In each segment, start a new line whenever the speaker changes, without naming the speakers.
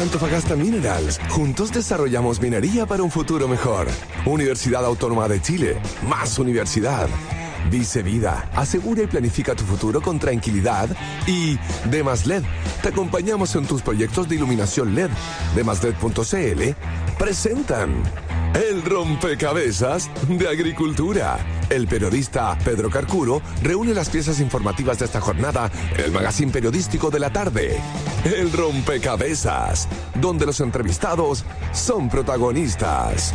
Antofagasta Minerals. Juntos desarrollamos minería para un futuro mejor. Universidad Autónoma de Chile. Más universidad. Dice Vida, asegura y planifica tu futuro con tranquilidad. Y Demaslet, te acompañamos en tus proyectos de iluminación LED. Demaslet.cl presentan El Rompecabezas de Agricultura. El periodista Pedro Carcuro reúne las piezas informativas de esta jornada en el magazine periodístico de la tarde. El Rompecabezas, donde los entrevistados son protagonistas.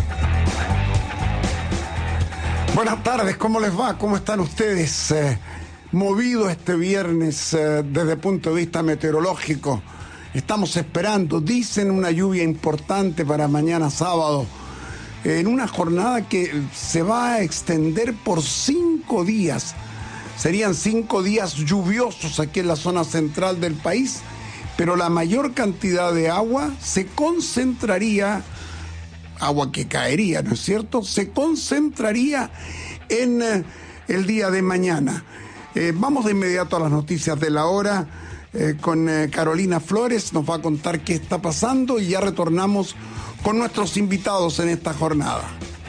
Buenas tardes, ¿cómo les va? ¿Cómo están ustedes? Movido este viernes desde el punto de vista meteorológico. Estamos esperando, dicen, una lluvia importante para mañana sábado, en una jornada que se va a extender por 5 días. Serían 5 días lluviosos aquí en la zona central del país, pero la mayor cantidad de agua se concentraría, agua que caería, ¿no es cierto?, se concentraría en el día de mañana. Vamos de inmediato a las noticias de la hora con Carolina Flores, nos va a contar qué está pasando y ya retornamos con nuestros invitados en esta jornada.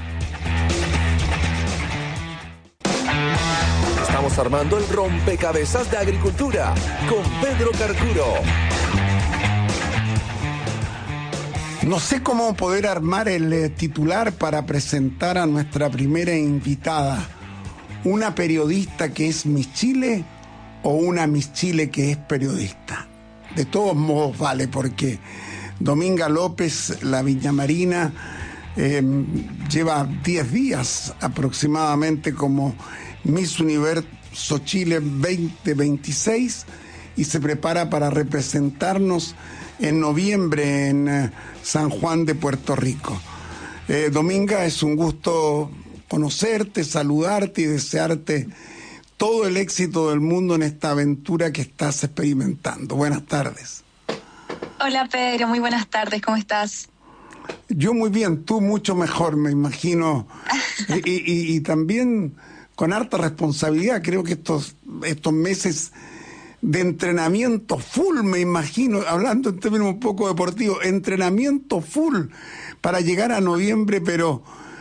Estamos armando el rompecabezas de agricultura con Pedro Carcuro.
No sé cómo poder armar el titular para presentar a nuestra primera invitada. ¿Una periodista que es Miss Chile o una Miss Chile que es periodista? De todos modos vale, porque Dominga López, la viñamarina, lleva 10 días aproximadamente como Miss Universo Chile 2026 y se prepara para representarnos en noviembre en San Juan de Puerto Rico. Dominga, es un gusto conocerte, saludarte y desearte todo el éxito del mundo en esta aventura que estás experimentando. Buenas tardes.
Hola Pedro, muy buenas tardes, ¿cómo estás?
Yo muy bien, tú mucho mejor, me imagino. y también con harta responsabilidad. Creo que estos meses de entrenamiento full, me imagino, hablando en términos un poco deportivos, entrenamiento full para llegar a noviembre, pero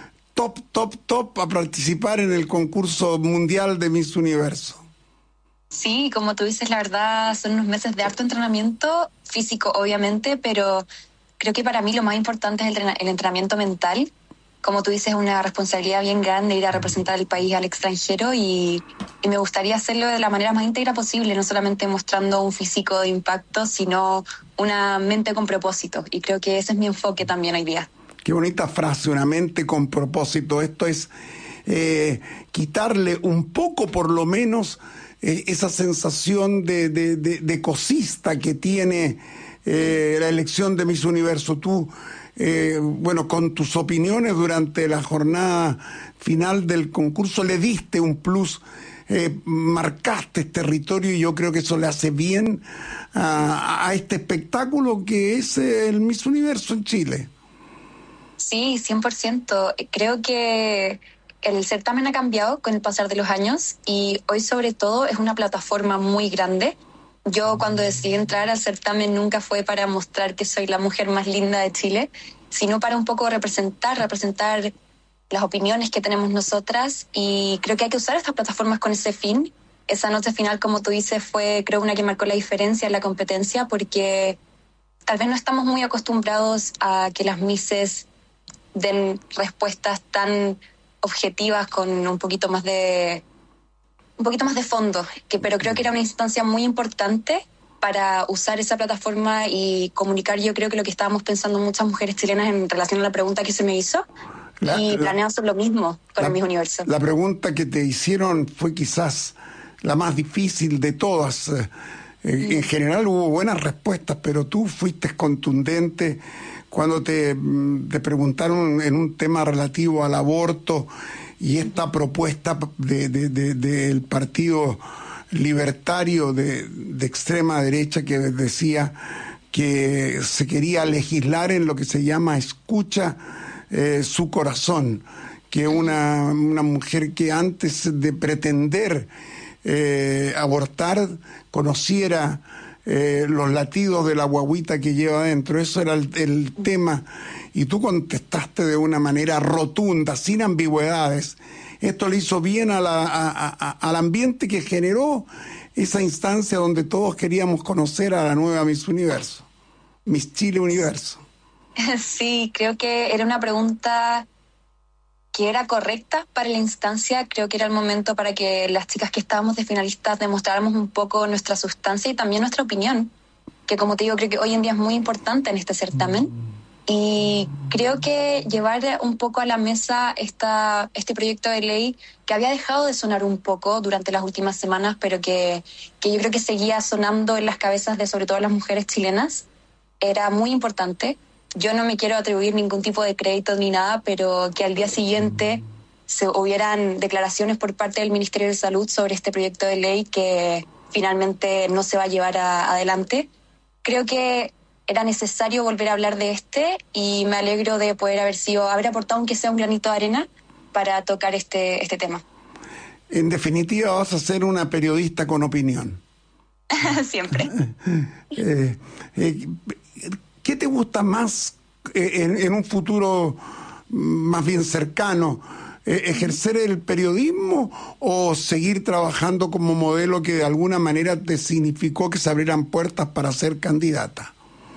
top a participar en el concurso mundial de Miss Universo.
Sí, como tú dices, la verdad son unos meses de harto entrenamiento físico, obviamente, pero creo que para mí lo más importante es el entrenamiento mental. Como tú dices, es una responsabilidad bien grande ir a representar el país al extranjero y me gustaría hacerlo de la manera más íntegra posible, no solamente mostrando un físico de impacto, sino una mente con propósito. Y creo que ese es mi enfoque también hoy día.
Qué bonita frase, una mente con propósito. Esto es quitarle un poco, por lo menos, esa sensación de cosista que tiene la elección de Miss Universo. Tú, con tus opiniones durante la jornada final del concurso le diste un plus, marcaste territorio y yo creo que eso le hace bien a este espectáculo que es el Miss Universo en Chile.
Sí, 100%. Creo que el certamen ha cambiado con el pasar de los años y hoy sobre todo es una plataforma muy grande. Yo cuando decidí entrar al certamen nunca fue para mostrar que soy la mujer más linda de Chile, sino para un poco representar las opiniones que tenemos nosotras, y creo que hay que usar estas plataformas con ese fin. Esa noche final, como tú dices, fue creo una que marcó la diferencia en la competencia, porque tal vez no estamos muy acostumbrados a que las misses den respuestas tan objetivas con un poquito más de fondo, pero creo que era una instancia muy importante para usar esa plataforma y comunicar, yo creo que lo que estábamos pensando muchas mujeres chilenas en relación a la pregunta que se me hizo, y planeo hacer lo mismo con el Miss Universo.
La pregunta que te hicieron fue quizás la más difícil de todas. En general hubo buenas respuestas, pero tú fuiste contundente cuando te preguntaron en un tema relativo al aborto y esta propuesta del Partido Libertario de extrema derecha, que decía que se quería legislar en lo que se llama escucha su corazón, que una mujer que antes de pretender abortar conociera los latidos de la guagüita que lleva adentro. Eso era el tema. Y tú contestaste de una manera rotunda, sin ambigüedades. Esto le hizo bien al ambiente que generó esa instancia donde todos queríamos conocer a la nueva Miss Universo, Miss Chile Universo.
Sí, creo que era una pregunta que era correcta para la instancia. Creo que era el momento para que las chicas que estábamos de finalistas demostráramos un poco nuestra sustancia y también nuestra opinión, que como te digo, creo que hoy en día es muy importante en este certamen. Y creo que llevar un poco a la mesa este proyecto de ley que había dejado de sonar un poco durante las últimas semanas, pero que yo creo que seguía sonando en las cabezas de sobre todo las mujeres chilenas, era muy importante. Yo no me quiero atribuir ningún tipo de crédito ni nada, pero que al día siguiente hubieran declaraciones por parte del Ministerio de Salud sobre este proyecto de ley que finalmente no se va a llevar adelante. Creo que era necesario volver a hablar de y me alegro de poder haber aportado aunque sea un granito de arena para tocar este tema.
En definitiva, vas a ser una periodista con opinión.
Siempre.
¿Qué te gusta más en un futuro más bien cercano? ¿Ejercer el periodismo o seguir trabajando como modelo que de alguna manera te significó que se abrieran puertas para ser candidata?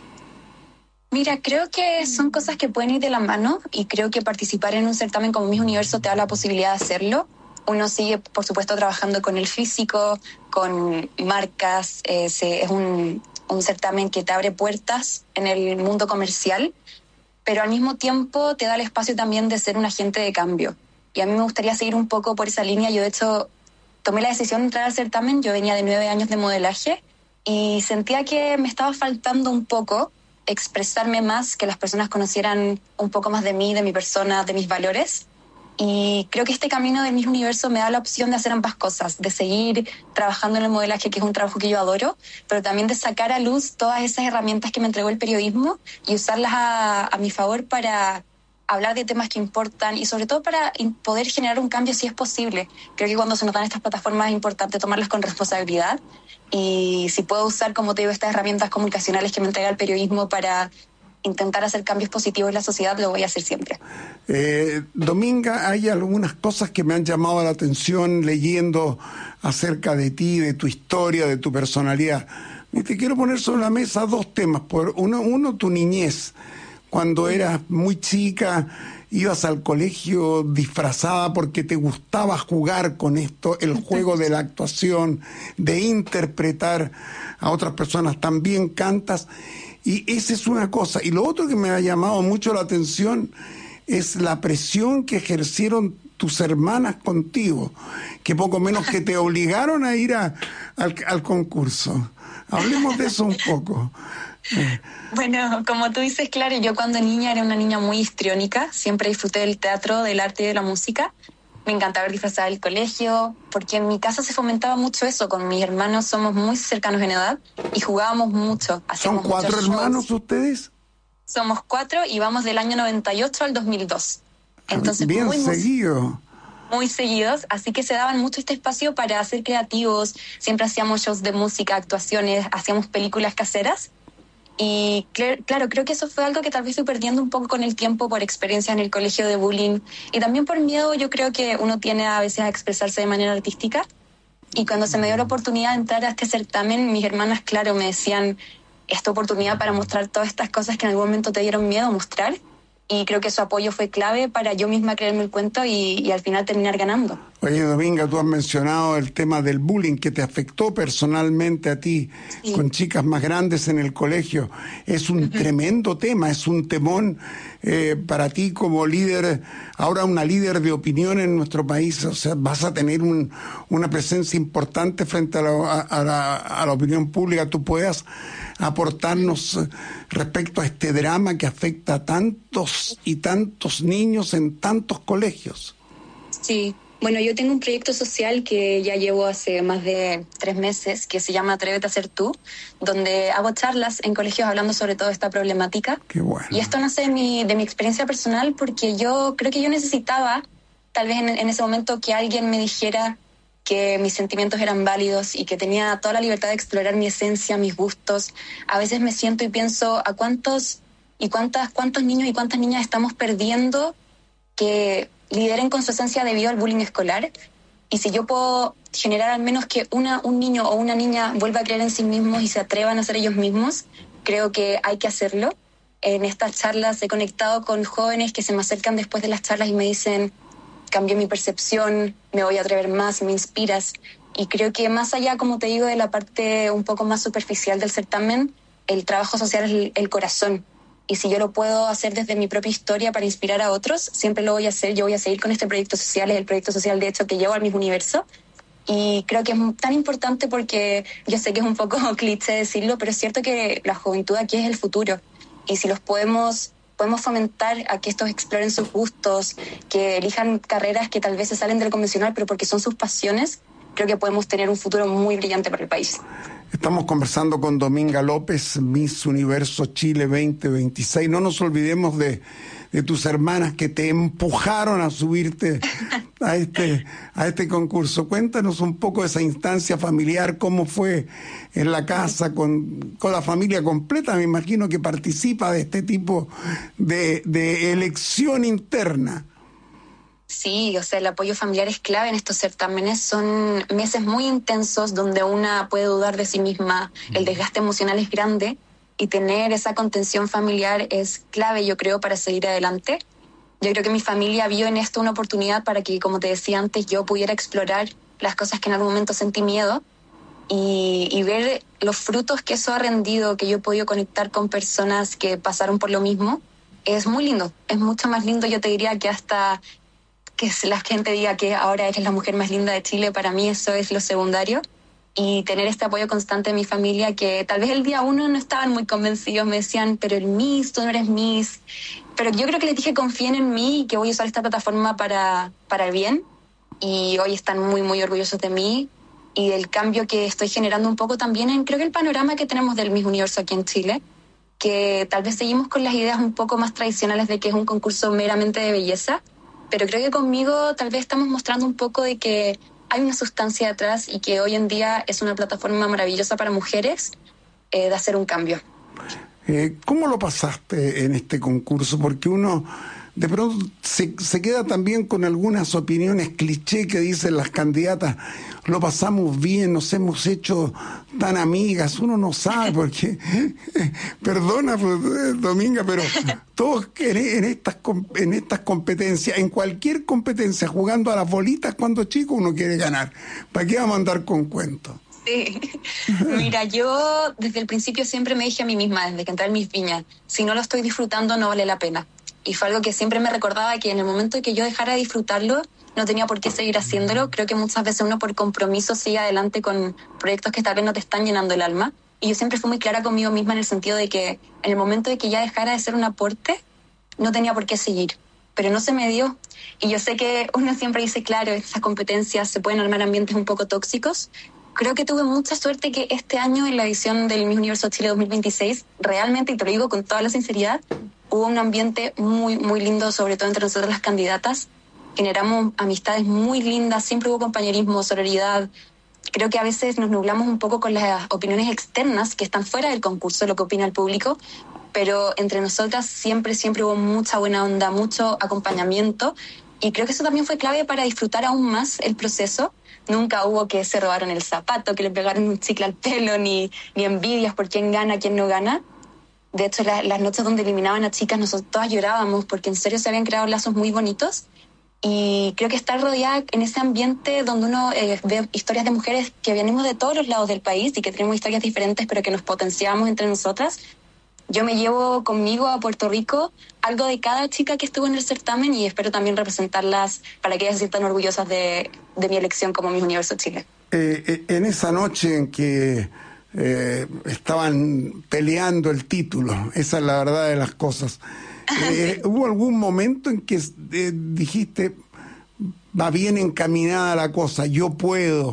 Mira, creo que son cosas que pueden ir de la mano y creo que participar en un certamen como Miss Universo te da la posibilidad de hacerlo. Uno sigue, por supuesto, trabajando con el físico, con marcas. Es un certamen que te abre puertas en el mundo comercial, pero al mismo tiempo te da el espacio también de ser un agente de cambio. Y a mí me gustaría seguir un poco por esa línea. Yo, de hecho, tomé la decisión de entrar al certamen. Yo venía de 9 años de modelaje y sentía que me estaba faltando un poco expresarme más, que las personas conocieran un poco más de mí, de mi persona, de mis valores. Y creo que este camino de Miss Universo me da la opción de hacer ambas cosas, de seguir trabajando en el modelaje, que es un trabajo que yo adoro, pero también de sacar a luz todas esas herramientas que me entregó el periodismo y usarlas a mi favor para hablar de temas que importan y sobre todo para poder generar un cambio si es posible. Creo que cuando se nos dan estas plataformas es importante tomarlas con responsabilidad y si puedo usar, como te digo, estas herramientas comunicacionales que me entrega el periodismo para intentar hacer cambios positivos en la sociedad, lo voy a hacer siempre.
Dominga, hay algunas cosas que me han llamado la atención leyendo acerca de ti, de tu historia, de tu personalidad. Y te quiero poner sobre la mesa dos temas. Uno, tu niñez. Cuando eras muy chica, ibas al colegio disfrazada porque te gustaba jugar con esto, el juego de la actuación, de interpretar a otras personas. También cantas. Y esa es una cosa. Y lo otro que me ha llamado mucho la atención es la presión que ejercieron tus hermanas contigo, que poco menos que te obligaron a ir al concurso. Hablemos de eso un poco.
Bueno, como tú dices, claro, yo cuando niña era una niña muy histriónica, siempre disfruté del teatro, del arte y de la música. Me encantaba ver disfrazada del colegio, porque en mi casa se fomentaba mucho eso. Con mis hermanos somos muy cercanos en edad y jugábamos mucho.
¿Son 4 hermanos ustedes?
Somos 4 y vamos del año 98 al 2002. Entonces,
bien seguido.
Muy seguidos, así que se daban mucho este espacio para ser creativos. Siempre hacíamos shows de música, actuaciones, hacíamos películas caseras. Y claro, creo que eso fue algo que tal vez fui perdiendo un poco con el tiempo por experiencia en el colegio de bullying y también por miedo. Yo creo que uno tiene a veces a expresarse de manera artística y cuando se me dio la oportunidad de entrar a este certamen, mis hermanas, claro, me decían esta oportunidad para mostrar todas estas cosas que en algún momento te dieron miedo mostrar y creo que su apoyo fue clave para yo misma creerme el cuento y al final terminar ganando.
Oye, Dominga, tú has mencionado el tema del bullying que te afectó personalmente a ti, sí, con chicas más grandes en el colegio. Es un tremendo tema, es un temón para ti como líder, ahora una líder de opinión en nuestro país. O sea, vas a tener una presencia importante frente a la opinión pública. Tú puedas aportarnos respecto a este drama que afecta a tantos y tantos niños en tantos colegios.
Sí. Bueno, yo tengo un proyecto social que ya llevo hace más de 3 meses, que se llama Atrévete a ser tú, donde hago charlas en colegios hablando sobre toda esta problemática.
Qué bueno.
Y esto nace de mi experiencia personal porque yo creo que yo necesitaba, tal vez en ese momento, que alguien me dijera que mis sentimientos eran válidos y que tenía toda la libertad de explorar mi esencia, mis gustos. A veces me siento y pienso a cuántos niños y cuántas niñas estamos perdiendo que lideren con su esencia debido al bullying escolar. Y si yo puedo generar al menos que un niño o una niña vuelva a creer en sí mismos y se atrevan a ser ellos mismos, creo que hay que hacerlo. En estas charlas he conectado con jóvenes que se me acercan después de las charlas y me dicen: cambié mi percepción, me voy a atrever más, me inspiras. Y creo que más allá, como te digo, de la parte un poco más superficial del certamen, el trabajo social es el corazón. Y si yo lo puedo hacer desde mi propia historia para inspirar a otros, siempre lo voy a hacer. Yo voy a seguir con este proyecto social, es el proyecto social de hecho que llevo al Miss Universo. Y creo que es tan importante porque yo sé que es un poco cliché decirlo, pero es cierto que la juventud aquí es el futuro. Y si los podemos fomentar a que estos exploren sus gustos, que elijan carreras que tal vez se salen del convencional, pero porque son sus pasiones, creo que podemos tener un futuro muy brillante para el país.
Estamos conversando con Dominga López, Miss Universo Chile 2026. No nos olvidemos de tus hermanas que te empujaron a subirte a este concurso. Cuéntanos un poco de esa instancia familiar, cómo fue en la casa con la familia completa. Me imagino que participa de este tipo de elección interna.
Sí, o sea, el apoyo familiar es clave en estos certámenes. Son meses muy intensos donde una puede dudar de sí misma, el desgaste emocional es grande y tener esa contención familiar es clave, yo creo, para seguir adelante. Yo creo que mi familia vio en esto una oportunidad para que, como te decía antes, yo pudiera explorar las cosas que en algún momento sentí miedo y ver los frutos que eso ha rendido, que yo he podido conectar con personas que pasaron por lo mismo. Es muy lindo, es mucho más lindo, yo te diría, que hasta que la gente diga que ahora eres la mujer más linda de Chile. Para mí eso es lo secundario. Y tener este apoyo constante de mi familia, que tal vez el día uno no estaban muy convencidos, me decían: pero el Miss, tú no eres Miss. Pero yo creo que les dije: confíen en mí y que voy a usar esta plataforma para el bien. Y hoy están muy, muy orgullosos de mí y del cambio que estoy generando un poco también en, creo que el panorama que tenemos del Miss Universo aquí en Chile, que tal vez seguimos con las ideas un poco más tradicionales de que es un concurso meramente de belleza. Pero creo que conmigo tal vez estamos mostrando un poco de que hay una sustancia detrás y que hoy en día es una plataforma maravillosa para mujeres de hacer un cambio.
¿Cómo lo pasaste en este concurso? Porque uno de pronto se queda también con algunas opiniones cliché que dicen las candidatas: lo pasamos bien, nos hemos hecho tan amigas. Uno no sabe porque, perdona, Dominga, pero todos en estas competencias, en cualquier competencia, jugando a las bolitas cuando chico, uno quiere ganar. ¿Para qué vamos a andar con cuentos?
Sí. Mira, yo desde el principio siempre me dije a mí misma, desde que entré en Miss Viña: si no lo estoy disfrutando, no vale la pena. Y fue algo que siempre me recordaba, que en el momento en que yo dejara de disfrutarlo, no tenía por qué seguir haciéndolo. Creo que muchas veces uno por compromiso sigue adelante con proyectos que tal vez no te están llenando el alma. Y yo siempre fui muy clara conmigo misma en el sentido de que en el momento de que ya dejara de ser un aporte, no tenía por qué seguir. Pero no se me dio. Y yo sé que uno siempre dice: claro, estas competencias se pueden armar ambientes un poco tóxicos. Creo que tuve mucha suerte que este año, en la edición del Miss Universo Chile 2026, realmente, y te lo digo con toda la sinceridad, hubo un ambiente muy, muy lindo, sobre todo entre nosotras las candidatas. Generamos amistades muy lindas, siempre hubo compañerismo, sororidad. Creo que a veces nos nublamos un poco con las opiniones externas que están fuera del concurso, lo que opina el público, pero entre nosotras siempre hubo mucha buena onda, mucho acompañamiento, y creo que eso también fue clave para disfrutar aún más el proceso. Nunca hubo que se robaron el zapato, que le pegaron un chicle al pelo, ni envidias por quién gana, quién no gana. De hecho, las noches donde eliminaban a chicas, nosotros todas llorábamos porque en serio se habían creado lazos muy bonitos. Y creo que estar rodeada en ese ambiente donde uno ve historias de mujeres que venimos de todos los lados del país y que tenemos historias diferentes, pero que nos potenciamos entre nosotras. Yo me llevo conmigo a Puerto Rico algo de cada chica que estuvo en el certamen y espero también representarlas para que ellas se sientan orgullosas de mi elección como Miss Universo Chile.
En esa noche en que estaban peleando el título, esa es la verdad de las cosas, ¿hubo algún momento en que dijiste: va bien encaminada la cosa, yo puedo?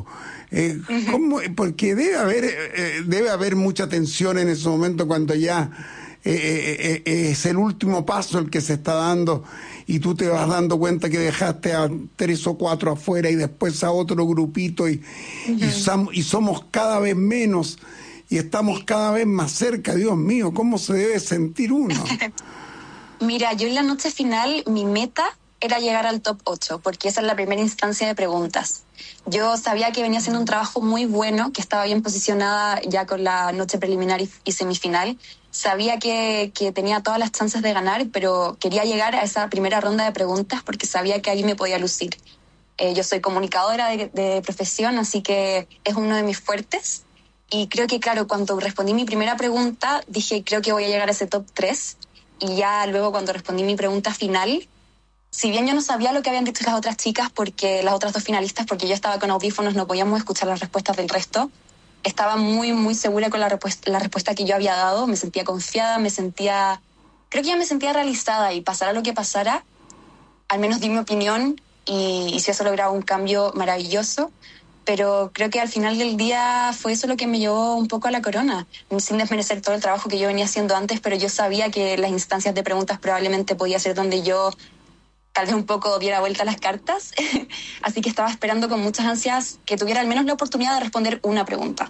¿Cómo? Porque debe haber mucha tensión en ese momento cuando ya es el último paso el que se está dando y tú te vas dando cuenta que dejaste a 3 o 4 afuera y después a otro grupito y somos cada vez menos y estamos cada vez más cerca. Dios mío, ¿cómo se debe sentir uno?
Mira, yo en la noche final, mi meta era llegar al top 8, porque esa es la primera instancia de preguntas. Yo sabía que venía haciendo un trabajo muy bueno, que estaba bien posicionada ya con la noche preliminar y semifinal. Sabía que tenía todas las chances de ganar, pero quería llegar a esa primera ronda de preguntas porque sabía que ahí me podía lucir. Yo soy comunicadora de profesión, así que es uno de mis fuertes. Y creo que, claro, cuando respondí mi primera pregunta, dije, creo que voy a llegar a ese top 3. Y ya luego cuando respondí mi pregunta final, si bien yo no sabía lo que habían dicho las otras chicas, porque las otras 2 finalistas, porque yo estaba con audífonos, no podíamos escuchar las respuestas del resto, estaba muy, muy segura con la respuesta que yo había dado, me sentía confiada, creo que ya me sentía realizada y pasara lo que pasara, al menos di mi opinión y si eso lograba un cambio maravilloso, pero creo que al final del día fue eso lo que me llevó un poco a la corona, sin desmerecer todo el trabajo que yo venía haciendo antes, pero yo sabía que las instancias de preguntas probablemente podía ser donde yo tal vez un poco diera vuelta a las cartas, así que estaba esperando con muchas ansias que tuviera al menos la oportunidad de responder una pregunta.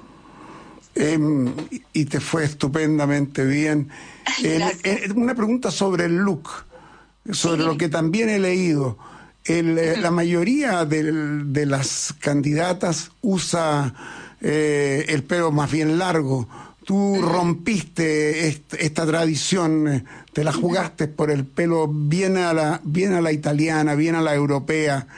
Y te fue estupendamente bien. Una pregunta sobre el look, sobre lo que también he leído. La mayoría de las candidatas usa el pelo más bien largo. Tú rompiste esta tradición, te la jugaste por el pelo bien a la italiana, bien a la europea.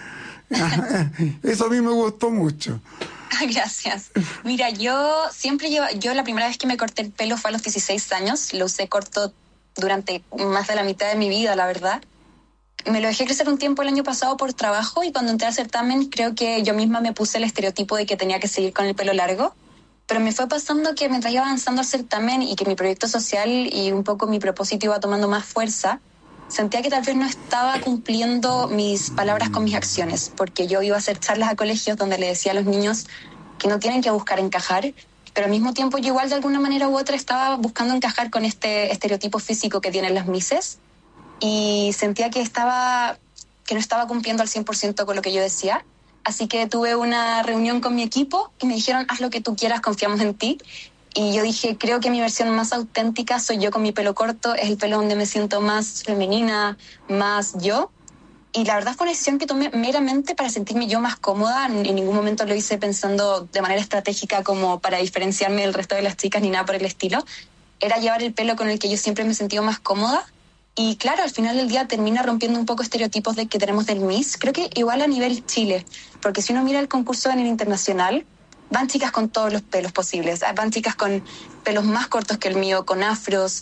Eso a mí me gustó mucho.
Gracias. Mira, yo la primera vez que me corté el pelo fue a los 16 años. Lo usé corto durante más de la mitad de mi vida, la verdad. Me lo dejé crecer un tiempo el año pasado por trabajo y cuando entré al certamen creo que yo misma me puse el estereotipo de que tenía que seguir con el pelo largo. Pero me fue pasando que mientras iba avanzando al certamen y que mi proyecto social y un poco mi propósito iba tomando más fuerza, sentía que tal vez no estaba cumpliendo mis palabras con mis acciones, porque yo iba a hacer charlas a colegios donde le decía a los niños que no tienen que buscar encajar, pero al mismo tiempo yo igual de alguna manera u otra estaba buscando encajar con este estereotipo físico que tienen las mises y sentía que no estaba cumpliendo al 100% con lo que yo decía. Así que tuve una reunión con mi equipo y me dijeron, haz lo que tú quieras, confiamos en ti. Y yo dije, creo que mi versión más auténtica soy yo con mi pelo corto, es el pelo donde me siento más femenina, más yo. Y la verdad fue una decisión que tomé meramente para sentirme yo más cómoda. En ningún momento lo hice pensando de manera estratégica como para diferenciarme del resto de las chicas ni nada por el estilo. Era llevar el pelo con el que yo siempre me he sentido más cómoda. Y claro, al final del día termina rompiendo un poco estereotipos de que tenemos del Miss. Creo que igual a nivel Chile, porque si uno mira el concurso a nivel internacional, van chicas con todos los pelos posibles. Van chicas con pelos más cortos que el mío, con afros.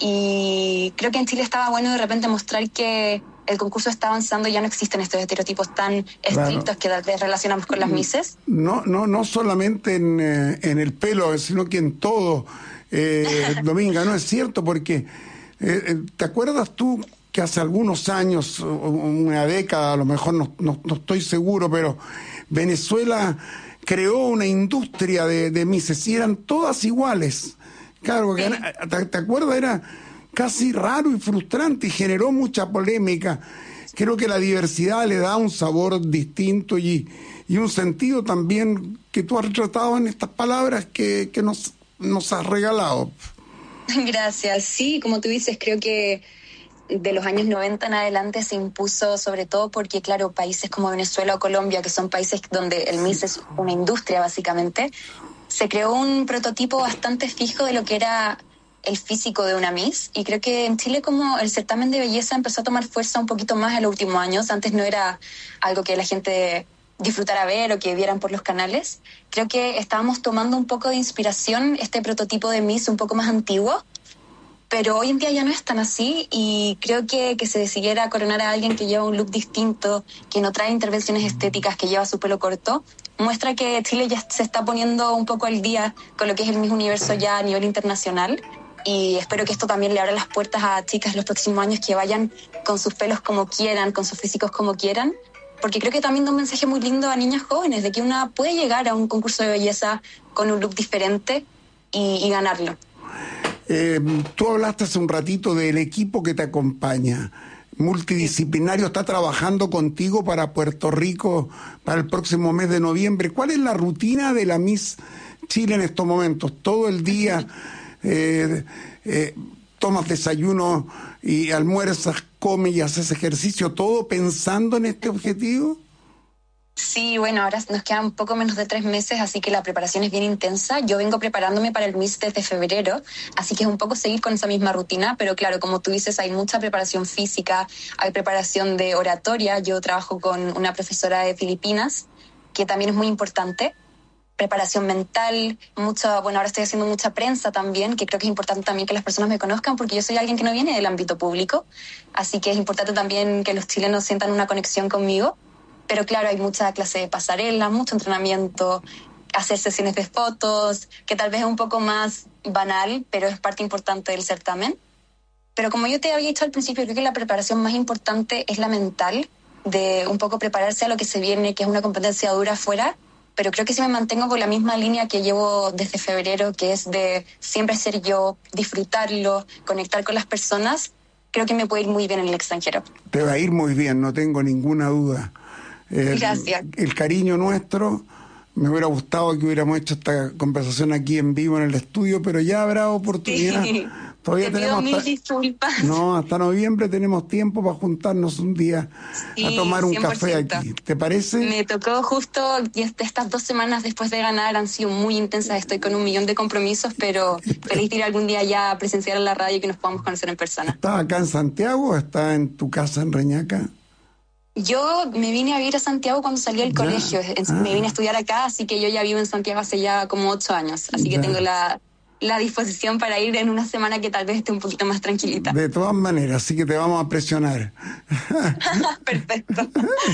Y creo que en Chile estaba bueno de repente mostrar que el concurso está avanzando y ya no existen estos estereotipos tan estrictos que tal vez relacionamos con las Misses.
No solamente en el pelo, sino que en todo, Dominga, ¿no es cierto? Porque ¿te acuerdas tú que hace algunos años, una década, a lo mejor no estoy seguro, pero Venezuela creó una industria de mises y eran todas iguales? Claro, ¿te acuerdas? Era casi raro y frustrante y generó mucha polémica. Creo que la diversidad le da un sabor distinto y un sentido también que tú has retratado en estas palabras que nos has regalado.
Gracias. Sí, como tú dices, creo que de los años 90 en adelante se impuso sobre todo porque, claro, países como Venezuela o Colombia, que son países donde el Miss es una industria básicamente, se creó un prototipo bastante fijo de lo que era el físico de una Miss. Y creo que en Chile como el certamen de belleza empezó a tomar fuerza un poquito más en los últimos años. Antes no era algo que la gente disfrutara ver o que vieran por los canales. Creo que estábamos tomando un poco de inspiración este prototipo de Miss un poco más antiguo, pero hoy en día ya no es tan así y creo que se decidiera coronar a alguien que lleva un look distinto, que no trae intervenciones estéticas, que lleva su pelo corto, muestra que Chile ya se está poniendo un poco al día con lo que es el Miss Universo ya a nivel internacional y espero que esto también le abra las puertas a chicas los próximos años que vayan con sus pelos como quieran, con sus físicos como quieran, porque creo que también da un mensaje muy lindo a niñas jóvenes de que una puede llegar a un concurso de belleza con un look diferente y ganarlo.
Tú hablaste hace un ratito del equipo que te acompaña. Multidisciplinario, está trabajando contigo para Puerto Rico para el próximo mes de noviembre. ¿Cuál es la rutina de la Miss Chile en estos momentos? ¿Todo el día tomas desayuno y almuerzas, comes y haces ejercicio, todo pensando en este objetivo?
Sí, bueno, ahora nos quedan un poco menos de 3 meses, así que la preparación es bien intensa. Yo vengo preparándome para el Miss desde febrero, así que es un poco seguir con esa misma rutina, pero claro, como tú dices, hay mucha preparación física, hay preparación de oratoria. Yo trabajo con una profesora de Filipinas, que también es muy importante. Preparación mental, ahora estoy haciendo mucha prensa también, que creo que es importante también que las personas me conozcan, porque yo soy alguien que no viene del ámbito público, así que es importante también que los chilenos sientan una conexión conmigo. Pero claro, hay mucha clase de pasarela, mucho entrenamiento, hacer sesiones de fotos, que tal vez es un poco más banal, pero es parte importante del certamen. Pero como yo te había dicho al principio, creo que la preparación más importante es la mental, de un poco prepararse a lo que se viene, que es una competencia dura afuera. Pero creo que si me mantengo con la misma línea que llevo desde febrero, que es de siempre ser yo, disfrutarlo, conectar con las personas, creo que me puede ir muy bien en el extranjero.
Te va a ir muy bien, no tengo ninguna duda.
Gracias.
El cariño nuestro, me hubiera gustado que hubiéramos hecho esta conversación aquí en vivo en el estudio, pero ya habrá oportunidad.
Sí.
Todavía
Te pido mil disculpas.
No, hasta noviembre tenemos tiempo para juntarnos un día a tomar un
100%.
café aquí. ¿Te parece?
Me tocó justo, y estas 2 semanas después de ganar han sido muy intensas. Estoy con 1 millón de compromisos, pero feliz de ir algún día ya a presenciar en la radio y que nos podamos conocer en persona.
¿Estás acá en Santiago o estás en tu casa en Reñaca?
Yo me vine a vivir a Santiago cuando salí del colegio. Me vine a estudiar acá, así que yo ya vivo en Santiago hace ya como 8 años. Así que tengo la disposición para ir en una semana que tal vez esté un poquito más tranquilita.
De todas maneras, así que te vamos a presionar.
Perfecto.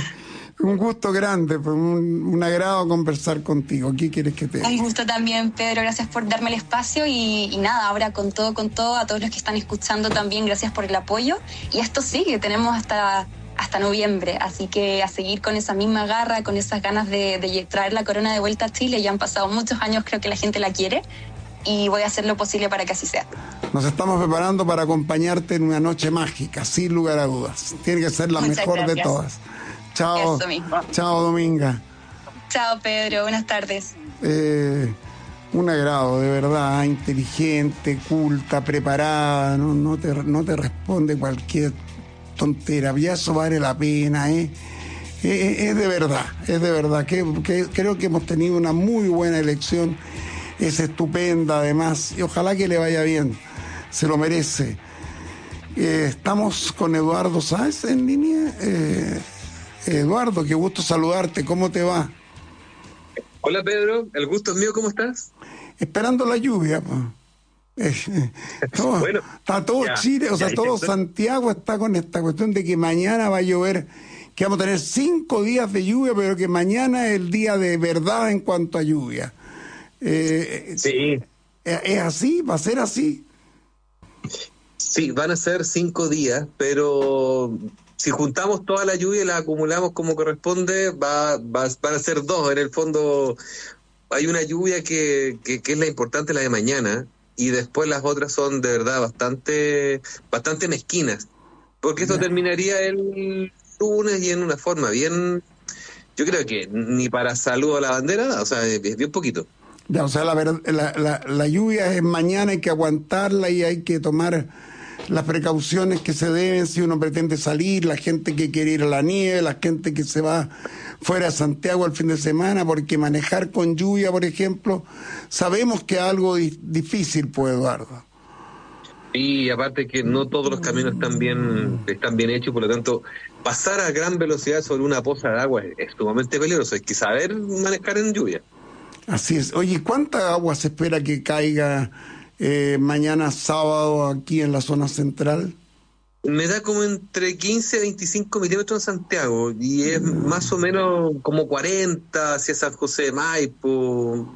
Un gusto grande, pues un agrado conversar contigo. ¿Qué quieres que te diga?
Un gusto también, Pedro. Gracias por darme el espacio y nada, ahora con todo, a todos los que están escuchando también, gracias por el apoyo. Y esto sigue, tenemos hasta noviembre, así que a seguir con esa misma garra, con esas ganas de traer la corona de vuelta a Chile. Ya han pasado muchos años, creo que la gente la quiere y voy a hacer lo posible para que así sea.
Nos estamos preparando para acompañarte en una noche mágica, sin lugar a dudas. Tiene que ser la
Muchas
mejor
gracias.
de todas. Chao.
Eso mismo.
Chao, Dominga.
Chao, Pedro. Buenas tardes.
Un agrado, de verdad, inteligente, culta, preparada, no te responde cualquier tontera, ya eso vale la pena, es de verdad, que creo que hemos tenido una muy buena elección, es estupenda además, y ojalá que le vaya bien, se lo merece. Estamos con Eduardo Sáez en línea. Eduardo, qué gusto saludarte, ¿cómo te va?
Hola Pedro, el gusto es mío, ¿cómo estás?
Esperando la lluvia, pues.
Bueno,
está todo
ya,
Chile, o sea, todo Santiago está con esta cuestión de que mañana va a llover, que vamos a tener 5 días de lluvia, pero que mañana es el día de verdad en cuanto a lluvia.
Sí.
¿Es así? ¿Va a ser así?
Sí, van a ser 5 días, pero si juntamos toda la lluvia y la acumulamos como corresponde, van a ser 2. En el fondo hay una lluvia que es la importante, la de mañana, y después las otras son de verdad bastante mezquinas, porque esto terminaría el lunes y en una forma bien, yo creo que ni para saludo a la bandera, o sea, es bien poquito.
Ya, o sea, la lluvia es mañana, hay que aguantarla y hay que tomar las precauciones que se deben si uno pretende salir, la gente que quiere ir a la nieve, la gente que se va fuera de Santiago el fin de semana, porque manejar con lluvia, por ejemplo, sabemos que es algo difícil, pues, Eduardo.
Y aparte que no todos los caminos están bien hechos, por lo tanto, pasar a gran velocidad sobre una poza de agua es sumamente peligroso, hay que saber manejar en lluvia.
Así es. Oye, ¿cuánta agua se espera que caiga mañana sábado aquí en la zona central?
Me da como entre 15 a 25 milímetros en Santiago y es más o menos como 40 hacia San José de Maipo.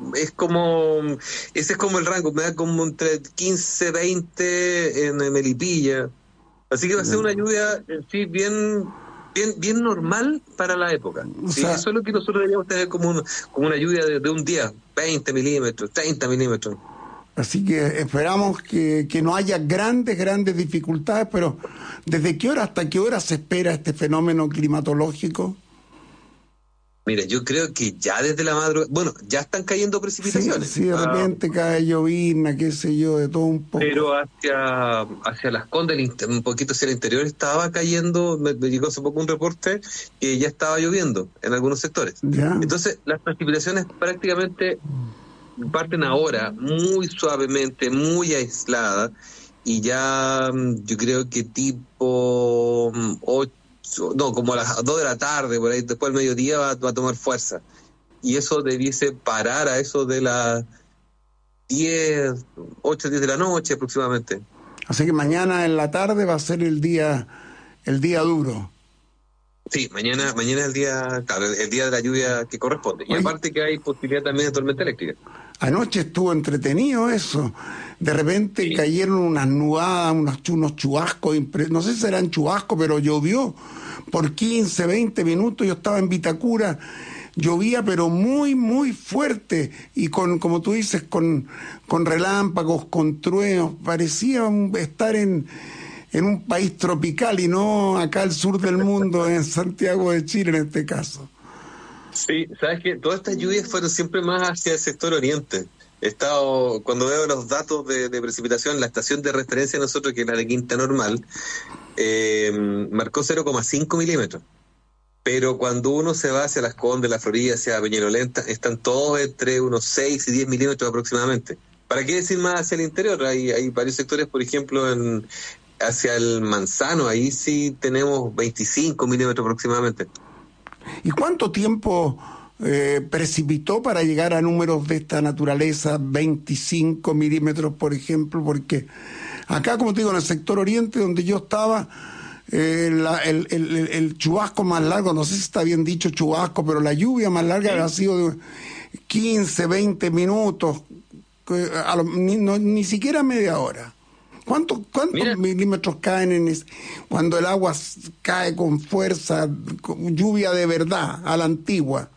Ese es como el rango, me da como entre 15 20 en Melipilla. Así que va a ser una lluvia sí bien normal para la época. Sí, eso es lo que nosotros deberíamos tener como una lluvia de un día, 20 milímetros, 30 milímetros.
Así que esperamos que no haya grandes dificultades, pero ¿desde qué hora hasta qué hora se espera este fenómeno climatológico?
Mira, yo creo que ya desde la madrugada, bueno, ya están cayendo precipitaciones.
Sí, de repente cae llovizna, qué sé yo, de todo un poco.
Pero hacia Las Condes, un poquito hacia el interior, estaba cayendo, me llegó hace poco un reporte que ya estaba lloviendo en algunos sectores.
¿Ya?
Entonces, las precipitaciones prácticamente parten ahora muy suavemente, muy aisladas, y ya yo creo que tipo 8, no, como a las 2 de la tarde, por ahí después del mediodía va a tomar fuerza. Y eso debiese parar a eso de las 8, 10 de la noche aproximadamente.
Así que mañana en la tarde va a ser el día duro.
Sí, mañana es el día, claro, el día de la lluvia que corresponde. Y aparte que hay posibilidad también de tormenta eléctrica.
Anoche estuvo entretenido eso. De repente cayeron unas nubadas, unos chubascos, no sé si serán chubascos, pero llovió por 15, 20 minutos. Yo estaba en Vitacura, llovía pero muy fuerte y como tú dices, con relámpagos, con truenos. Parecía estar en un país tropical y no acá al sur del mundo, en Santiago de Chile en este caso.
Sí, sabes que todas estas lluvias fueron siempre más hacia el sector oriente. Cuando veo los datos de precipitación, la estación de referencia de nosotros, que es la de Quinta Normal, marcó 0,5 milímetros. Pero cuando uno se va hacia Las Condes, La Florida, hacia Peñalolén, están todos entre unos 6 y 10 milímetros aproximadamente. ¿Para qué decir más hacia el interior? Hay varios sectores, por ejemplo, hacia el Manzano, ahí sí tenemos 25 milímetros aproximadamente.
¿Y cuánto tiempo precipitó para llegar a números de esta naturaleza, 25 milímetros, por ejemplo? Porque acá, como te digo, en el sector oriente donde yo estaba, el chubasco más largo, no sé si está bien dicho chubasco, pero la lluvia más larga ha sido de 15, 20 minutos, ni siquiera media hora. ¿Cuántos milímetros caen cuando el agua cae con fuerza, con lluvia de verdad, a la antigua?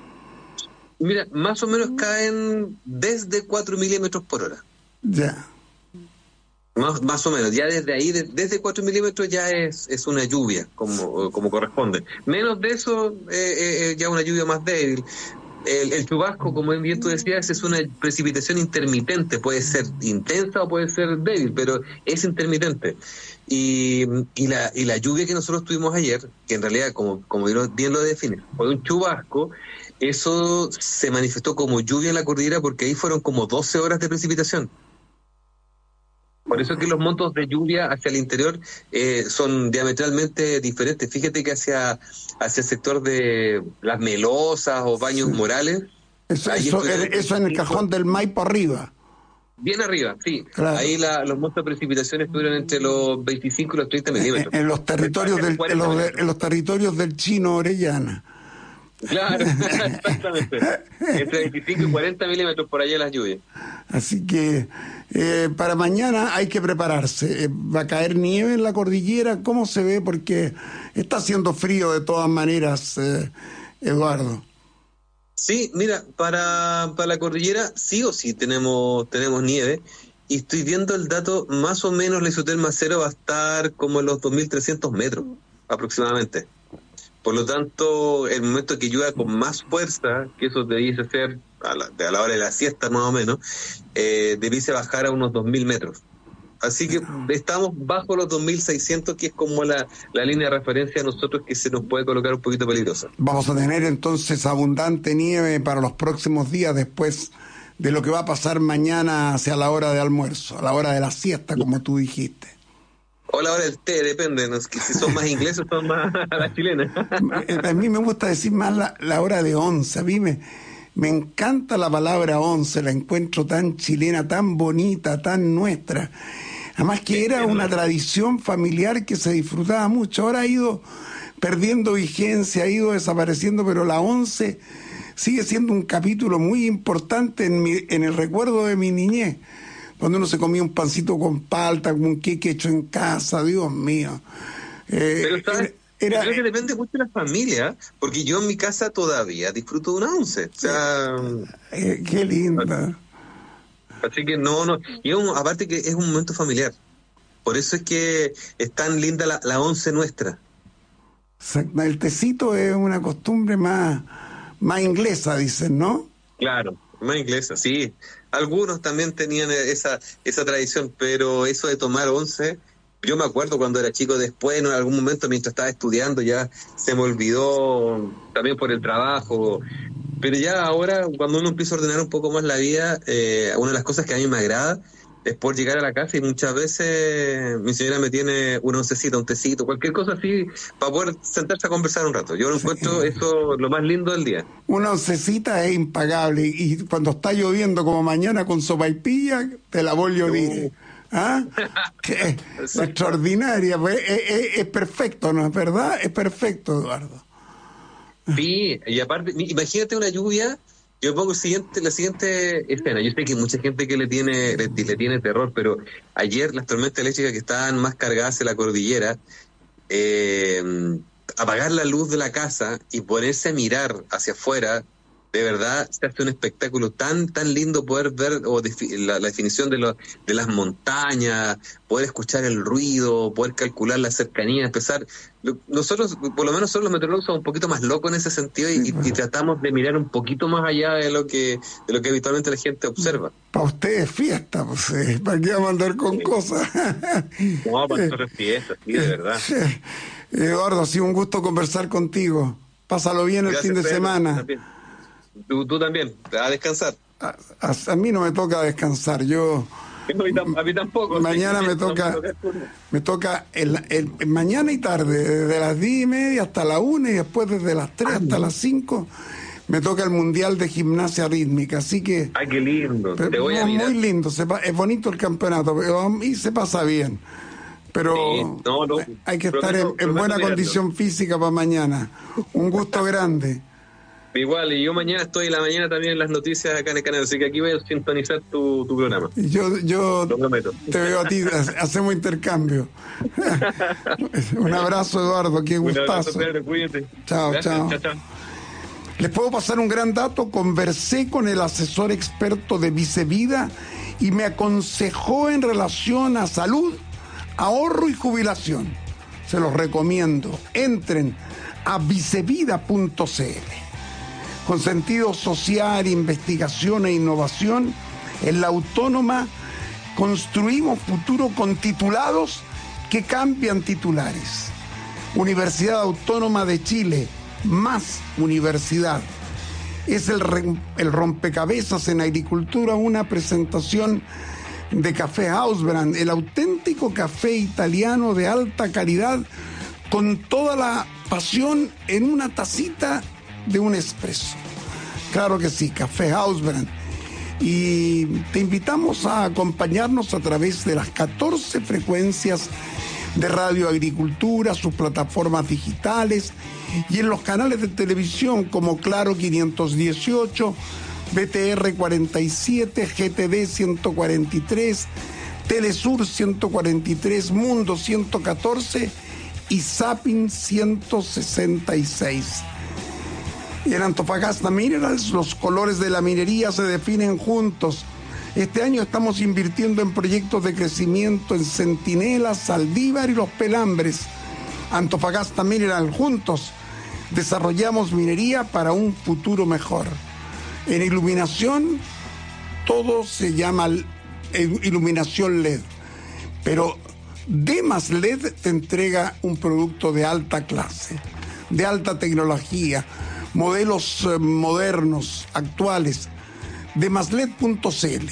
Mira, más o menos caen desde 4 milímetros por hora.
Ya.
Más o menos, ya desde ahí, desde 4 milímetros ya es una lluvia, como corresponde. Menos de eso, ya una lluvia más débil. El chubasco, como bien tú decías, es una precipitación intermitente, puede ser intensa o puede ser débil, pero es intermitente. Y la lluvia que nosotros tuvimos ayer, que en realidad, como bien lo define, fue un chubasco, eso se manifestó como lluvia en la cordillera porque ahí fueron como 12 horas de precipitación. Por eso es que los montos de lluvia hacia el interior son diametralmente diferentes. Fíjate que hacia el sector de Las Melosas o Baños Morales.
Eso en el cajón del Maipo arriba.
Bien arriba, sí.
Claro.
Ahí los montos de precipitación estuvieron entre los 25 y los 30 milímetros.
En los territorios del Chino Orellana.
Claro, exactamente. Entre 25 y 40 milímetros por allá las lluvias.
Así que para mañana hay que prepararse. ¿Va a caer nieve en la cordillera? ¿Cómo se ve? Porque está haciendo frío de todas maneras, Eduardo.
Sí, mira, para la cordillera sí o sí tenemos nieve. Y estoy viendo el dato, más o menos la isoterma cero va a estar como en los 2.300 metros aproximadamente. Por lo tanto, el momento que llueva con más fuerza, que eso debiese ser a la hora de la siesta más o menos, debiese bajar a unos 2.000 metros. Así que estamos bajo los 2.600, que es como la línea de referencia a nosotros, que se nos puede colocar un poquito peligrosa.
Vamos a tener entonces abundante nieve para los próximos días después de lo que va a pasar mañana hacia la hora de almuerzo, a la hora de la siesta, como tú dijiste.
O la hora del té, depende, ¿no? Si son más ingleses o son más a la chilena.
A mí me gusta decir más la hora de 11. A mí me encanta la palabra 11, la encuentro tan chilena, tan bonita, tan nuestra. Además que era una tradición familiar que se disfrutaba mucho. Ahora ha ido perdiendo vigencia, ha ido desapareciendo, pero la 11 sigue siendo un capítulo muy importante en el recuerdo de mi niñez. Cuando uno se comía un pancito con palta, con un queque hecho en casa, Dios mío.
Pero ¿sabes? Creo que depende mucho de la familia, porque yo en mi casa todavía disfruto de una 11. O sea,
qué linda.
Así que no, y aparte que es un momento familiar. Por eso es que es tan linda la once nuestra.
El tecito es una costumbre más inglesa, dicen, ¿no?
Claro, más inglesa, sí. Algunos también tenían esa tradición, pero eso de tomar once, yo me acuerdo cuando era chico, después en algún momento mientras estaba estudiando ya se me olvidó, también por el trabajo. Pero ya ahora, cuando uno empieza a ordenar un poco más la vida, una de las cosas que a mí me agrada es por llegar a la casa y muchas veces mi señora me tiene una oncecita, un tecito, cualquier cosa así, para poder sentarse a conversar un rato. Yo lo encuentro eso lo más lindo del día.
Una oncecita es impagable y cuando está lloviendo como mañana con sopaipilla, te la voy a oír. ¿Ah? Que es extraordinaria, pues, es perfecto, ¿no es verdad? Es perfecto, Eduardo.
Sí, y aparte, imagínate una lluvia. Yo pongo la siguiente escena. Yo sé que hay mucha gente que le tiene terror, pero ayer las tormentas eléctricas que estaban más cargadas en la cordillera, apagar la luz de la casa y ponerse a mirar hacia afuera, de verdad se hace un espectáculo tan lindo poder ver la definición de las montañas, poder escuchar el ruido, poder calcular la cercanía, empezar. Nosotros, por lo menos nosotros los meteorólogos, somos un poquito más locos en ese sentido y tratamos de mirar un poquito más allá de lo que habitualmente la gente observa.
Para ustedes fiesta, pues, ¿para qué vamos a andar con cosas?
No, para nosotros es fiesta, sí, de verdad.
Eduardo, ha sido un gusto conversar contigo. Pásalo bien. Gracias, el fin de semana.
También. Tú también, a descansar.
A mí no me toca descansar, yo...
A mí tampoco.
Mañana me toca mañana y tarde, desde las 10:30 hasta las 1 y después desde las 3 hasta las 5 me toca el Mundial de Gimnasia Rítmica, así que...
¡Ay, qué lindo! Te voy a mirar.
Muy lindo, es bonito el campeonato y se pasa bien. Pero sí, hay que estar en buena condición física para mañana. Un gusto grande.
Igual, y yo mañana estoy en la mañana también en las noticias acá en el canal, así que aquí voy a sintonizar tu programa.
Yo
lo prometo.
Te veo a ti, hacemos intercambio. Un abrazo, Eduardo, qué gustazo.
Un abrazo, Pedro, cuídate.
Chao. Les puedo pasar un gran dato. Conversé con el asesor experto de Vicevida y me aconsejó en relación a salud, ahorro y jubilación. Se los recomiendo. Entren a vicevida.cl. Con sentido social, investigación e innovación, en la Autónoma construimos futuro con titulados que cambian titulares. Universidad Autónoma de Chile, más universidad. Es el rompecabezas en agricultura, una presentación de Café Hausbrand, el auténtico café italiano de alta calidad, con toda la pasión en una tacita de un espresso. Claro que sí, Café Hausbrand. Y te invitamos a acompañarnos a través de las 14 frecuencias de Radio Agricultura, sus plataformas digitales y en los canales de televisión como Claro 518, BTR 47, GTD 143, Telesur 143, Mundo 114 y Zapping 166. Y en Antofagasta Minerals, los colores de la minería se definen juntos. Este año estamos invirtiendo en proyectos de crecimiento en Centinela, Saldívar y Los Pelambres. Antofagasta Minerals, juntos desarrollamos minería para un futuro mejor. En iluminación, todo se llama iluminación LED, pero Demas LED te entrega un producto de alta clase, de alta tecnología, modelos modernos, actuales. Demasled.cl,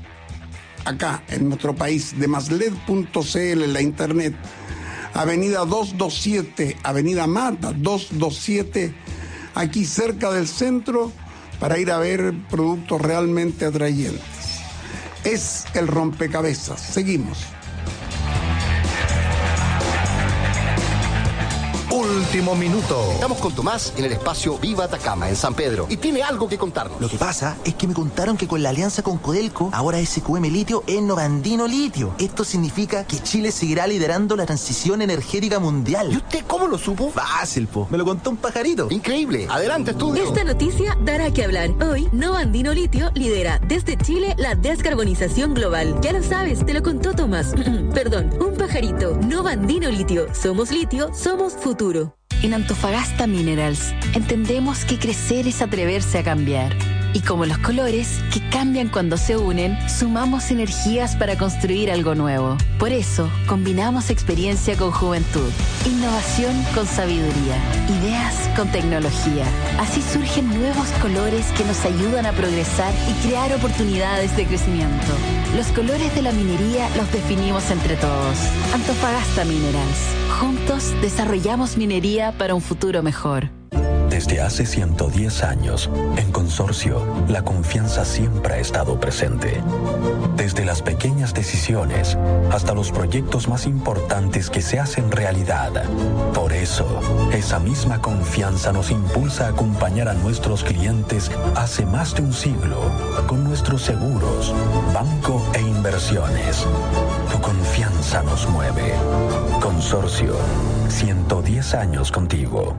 acá en nuestro país, demasled.cl, en la internet, Avenida 227, Avenida Mata 227, aquí cerca del centro, para ir a ver productos realmente atrayentes. Es el rompecabezas. Seguimos.
último minuto.
Estamos con Tomás en el espacio Viva Atacama, en San Pedro, y tiene algo que contarnos.
Lo que pasa es que me contaron que con la alianza con Codelco, ahora SQM Litio es Novandino Litio. Esto significa que Chile seguirá liderando la transición energética mundial.
¿Y usted cómo lo supo?
Fácil, po. Me lo contó un pajarito.
Increíble. Adelante, estudio.
Esta noticia dará que hablar. Hoy, Novandino Litio lidera desde Chile la descarbonización global. Ya lo sabes, te lo contó Tomás. Perdón, un pajarito. Novandino Litio. Somos litio, somos futuro.
En Antofagasta Minerals, entendemos que crecer es atreverse a cambiar. Y como los colores, que cambian cuando se unen, sumamos energías para construir algo nuevo. Por eso, combinamos experiencia con juventud, innovación con sabiduría, ideas con tecnología. Así surgen nuevos colores que nos ayudan a progresar y crear oportunidades de crecimiento. Los colores de la minería los definimos entre todos. Antofagasta Minerals. Juntos desarrollamos minería para un futuro mejor.
Desde hace 110 años, en Consorcio, la confianza siempre ha estado presente. Desde las pequeñas decisiones hasta los proyectos más importantes que se hacen realidad. Por eso, esa misma confianza nos impulsa a acompañar a nuestros clientes hace más de un siglo con nuestros seguros, banco e inversiones. Tu confianza nos mueve. Consorcio, 110 años contigo.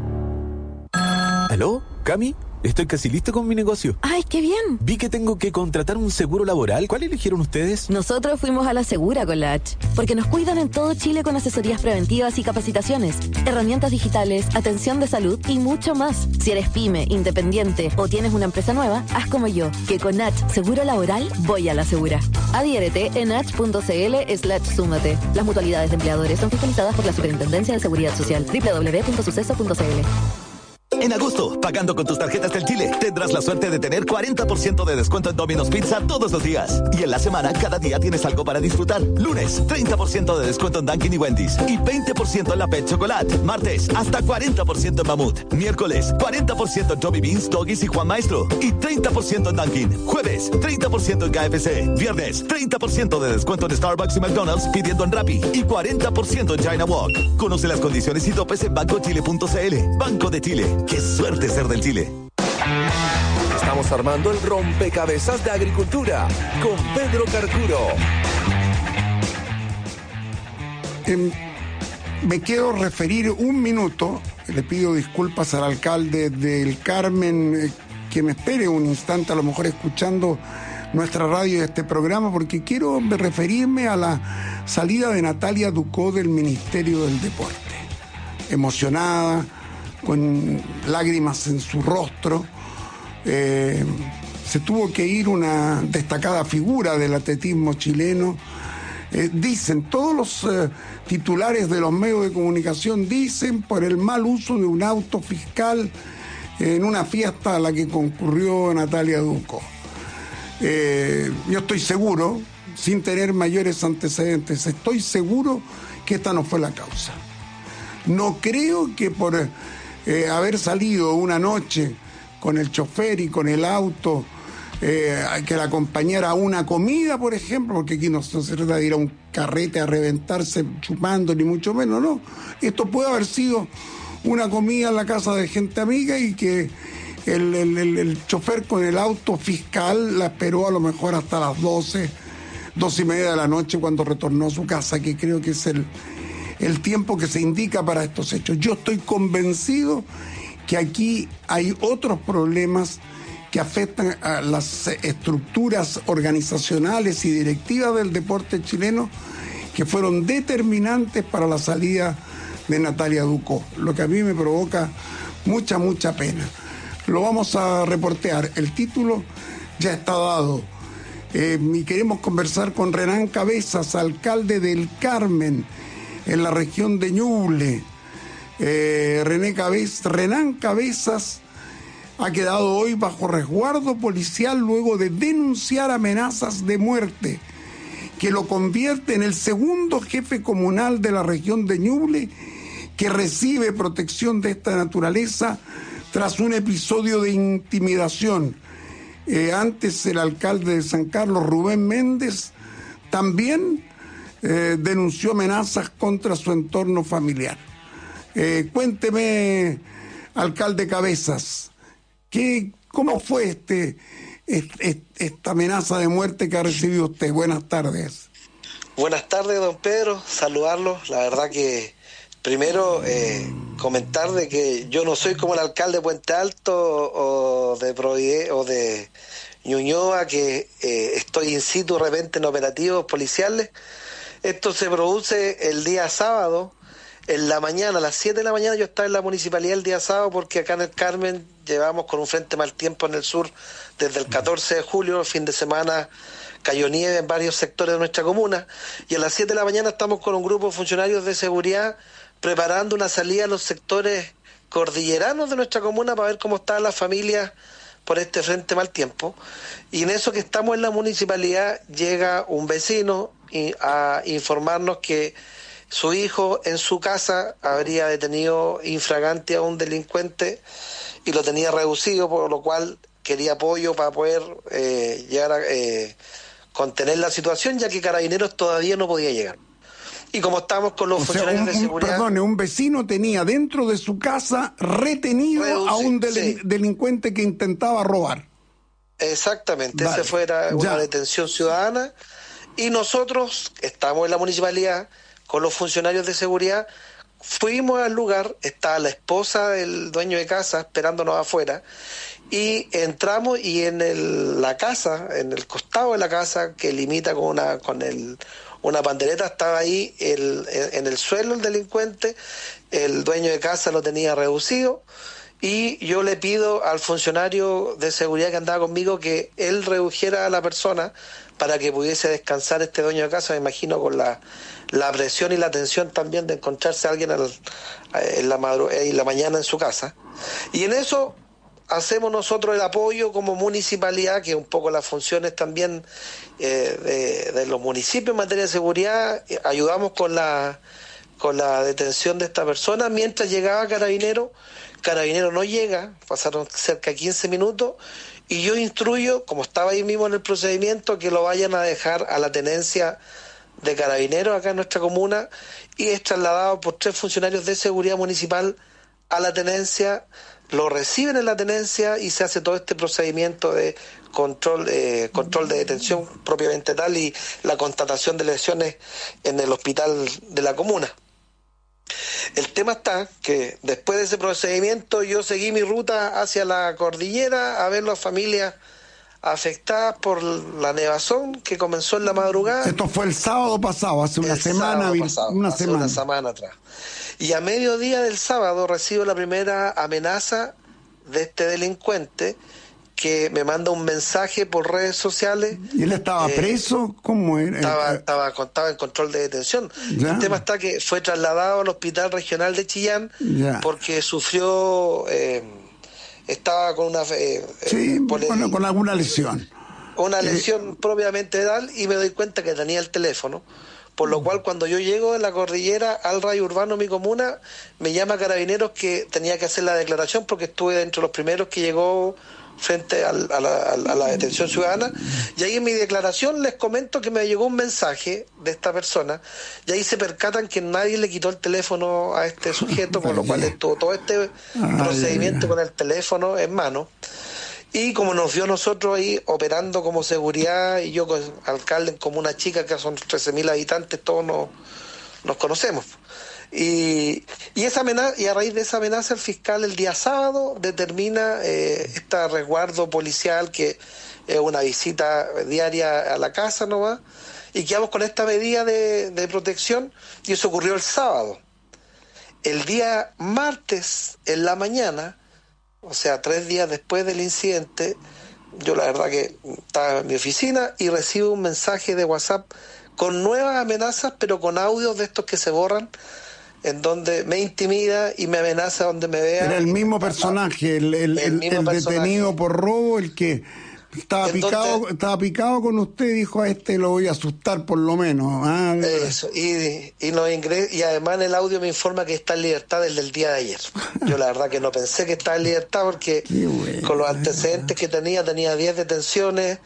¿Aló? ¿Cami? Estoy casi listo con mi negocio.
¡Ay, qué bien!
Vi que tengo que contratar un seguro laboral. ¿Cuál eligieron ustedes?
Nosotros fuimos a la Segura con la H, porque nos cuidan en todo Chile con asesorías preventivas y capacitaciones, herramientas digitales, atención de salud y mucho más. Si eres pyme, independiente o tienes una empresa nueva, haz como yo, que con H Seguro Laboral voy a la Segura. Adhiérete en h.cl/súmate. Las mutualidades de empleadores son fiscalizadas por la Superintendencia de Seguridad Social. www.suceso.cl.
En agosto, pagando con tus tarjetas del Chile, tendrás la suerte de tener 40% de descuento en Domino's Pizza todos los días. Y en la semana, cada día tienes algo para disfrutar. Lunes, 30% de descuento en Dunkin' y Wendy's. Y 20% en la Pet Chocolate. Martes, hasta 40% en Mamut. Miércoles, 40% en Joby Beans, Doggies y Juan Maestro. Y 30% en Dunkin'. Jueves, 30% en KFC. Viernes, 30% de descuento en Starbucks y McDonald's pidiendo en Rappi. Y 40% en China Walk. Conoce las condiciones y topes en bancochile.cl. Banco de Chile. ¡Qué suerte ser del Chile!
Estamos armando el rompecabezas de agricultura con Pedro Carcuro.
Me quiero referir un minuto, le pido disculpas al alcalde del Carmen, que me espere un instante, a lo mejor escuchando nuestra radio y este programa, porque quiero referirme a la salida de Natalia Ducó del Ministerio del Deporte. Emocionada, con lágrimas en su rostro, se tuvo que ir una destacada figura del atletismo chileno. Dicen, todos los titulares de los medios de comunicación dicen por el mal uso de un auto fiscal en una fiesta a la que concurrió Natalia Ducó. Yo estoy seguro, sin tener mayores antecedentes, estoy seguro que esta no fue la causa. No creo que por haber salido una noche con el chofer y con el auto, que la acompañara a una comida, por ejemplo, porque aquí no se trata de ir a un carrete a reventarse chupando, ni mucho menos, no. Esto puede haber sido una comida en la casa de gente amiga y que el chofer con el auto fiscal la esperó a lo mejor hasta las 12:30 de la noche cuando retornó a su casa, que creo que es el tiempo que se indica para estos hechos. Yo estoy convencido que aquí hay otros problemas que afectan a las estructuras organizacionales y directivas del deporte chileno que fueron determinantes para la salida de Natalia Ducó, lo que a mí me provoca mucha pena. Lo vamos a reportear, el título ya está dado. Y queremos conversar con Renán Cabezas, alcalde del Carmen, en la región de Ñuble. Renán Cabezas ha quedado hoy bajo resguardo policial luego de denunciar amenazas de muerte, que lo convierte en el segundo jefe comunal de la región de Ñuble que recibe protección de esta naturaleza tras un episodio de intimidación. Antes el alcalde de San Carlos, Rubén Méndez, también denunció amenazas contra su entorno familiar. Cuénteme, alcalde Cabezas, ¿cómo fue esta amenaza de muerte que ha recibido usted? Buenas tardes.
Buenas tardes, don Pedro, saludarlo. La verdad que primero comentar de que yo no soy como el alcalde de Puente Alto o de Ñuñoa, que estoy in situ de repente en operativos policiales. Esto se produce el día sábado, en la mañana, a las 7 de la mañana. Yo estaba en la municipalidad el día sábado porque acá en el Carmen llevamos con un frente mal tiempo en el sur desde el 14 de julio, el fin de semana cayó nieve en varios sectores de nuestra comuna, y a las 7 de la mañana estamos con un grupo de funcionarios de seguridad preparando una salida a los sectores cordilleranos de nuestra comuna para ver cómo están las familias por este frente mal tiempo. Y en eso que estamos en la municipalidad llega un vecino a informarnos que su hijo en su casa habría detenido infragante a un delincuente y lo tenía reducido, por lo cual quería apoyo para poder llegar a contener la situación, ya que Carabineros todavía no podía llegar. Y como estamos con los funcionarios de seguridad...
Perdone, un vecino tenía dentro de su casa retenido a un delincuente que intentaba robar.
Exactamente,
vale.
Esa fue una detención ciudadana, y nosotros estamos en la municipalidad con los funcionarios de seguridad. Fuimos al lugar, estaba la esposa del dueño de casa esperándonos afuera, y entramos, y en la casa, en el costado de la casa que limita con una pandereta, estaba ahí en el suelo el delincuente. El dueño de casa lo tenía reducido, y yo le pido al funcionario de seguridad que andaba conmigo que él redujera a la persona para que pudiese descansar este dueño de casa, me imagino con la presión y la tensión también de encontrarse a alguien en la mañana en su casa. Y en eso hacemos nosotros el apoyo como municipalidad, que es un poco las funciones también de los municipios en materia de seguridad. Ayudamos con la detención de esta persona. Mientras llegaba Carabinero no llega, pasaron cerca de 15 minutos, y yo instruyo, como estaba ahí mismo en el procedimiento, que lo vayan a dejar a la tenencia de Carabineros acá en nuestra comuna, y es trasladado por 3 funcionarios de seguridad municipal a la tenencia. Lo reciben en la tenencia y se hace todo este procedimiento de control de detención propiamente tal, y la constatación de lesiones en el hospital de la comuna. El tema está que después de ese procedimiento yo seguí mi ruta hacia la cordillera a ver las familias afectadas por la nevazón que comenzó en la madrugada.
Esto fue el sábado pasado, hace una semana
atrás. Y a mediodía del sábado recibo la primera amenaza de este delincuente, que me manda un mensaje por redes sociales.
¿Y él estaba preso? ¿Cómo era?
Estaba en control de detención.
¿Ya?
El tema está que fue trasladado al Hospital Regional de Chillán,
¿Ya?
porque sufrió... estaba con una...
con alguna lesión.
Una lesión propiamente tal, y me doy cuenta que tenía el teléfono. Por lo cual, cuando yo llego de la cordillera al radio urbano de mi comuna, me llama Carabineros que tenía que hacer la declaración, porque estuve dentro de los primeros que llegó frente a la detención ciudadana. Y ahí en mi declaración les comento que me llegó un mensaje de esta persona, y ahí se percatan que nadie le quitó el teléfono a este sujeto, por lo cual estuvo todo este procedimiento con el teléfono en mano. Y como nos vio nosotros ahí operando como seguridad, y yo con alcalde en Comuna Chica, que son 13.000 habitantes, todos nos conocemos. Y esa amenaza, y a raíz de esa amenaza, el fiscal el día sábado determina este resguardo policial, que es una visita diaria a la casa nomás, y quedamos con esta medida de protección, y eso ocurrió el sábado. El día martes, en la mañana, o sea, 3 días después del incidente, yo la verdad que estaba en mi oficina y recibo un mensaje de WhatsApp con nuevas amenazas, pero con audios de estos que se borran, en donde me intimida y me amenaza donde me vea.
Era el mismo personaje, el detenido por robo, el que estaba picado con usted, dijo: a este lo voy a asustar por lo menos.
Eso, y además en el audio me informa que está en libertad desde el día de ayer. Yo la verdad que no pensé que estaba en libertad, porque con los antecedentes que tenía 10 detenciones,